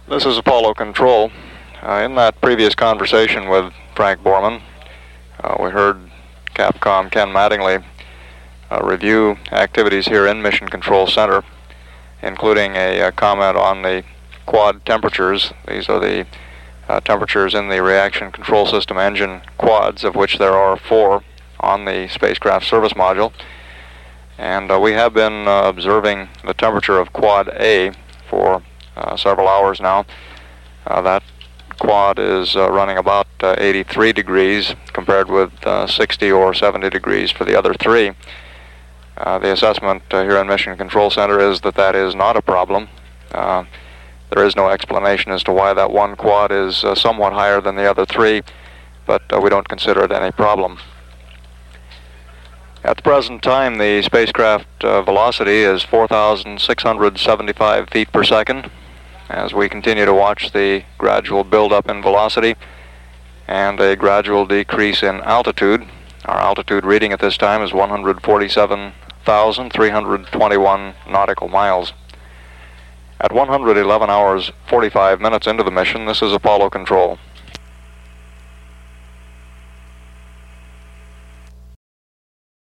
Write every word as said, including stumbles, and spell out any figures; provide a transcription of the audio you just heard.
This is Apollo Control. Uh, in that previous conversation with Frank Borman, uh, we heard Capcom Ken Mattingly uh, review activities here in Mission Control Center, including a, a comment on the quad temperatures. These are the uh, temperatures in the reaction control system engine quads, of which there are four on the spacecraft service module. And uh, we have been uh, observing the temperature of quad A for uh, several hours now. Uh, that quad is uh, running about uh, eighty-three degrees compared with uh, sixty or seventy degrees for the other three. Uh, the assessment uh, here in Mission Control Center is that that is not a problem. Uh, there is no explanation as to why that one quad is uh, somewhat higher than the other three, but uh, we don't consider it any problem. At the present time, the spacecraft uh, velocity is four thousand six hundred seventy-five feet per second, as we continue to watch the gradual buildup in velocity and a gradual decrease in altitude. Our altitude reading at this time is one hundred forty-seven thousand three hundred twenty-one nautical miles. At one hundred eleven hours forty-five minutes into the mission, this is Apollo Control.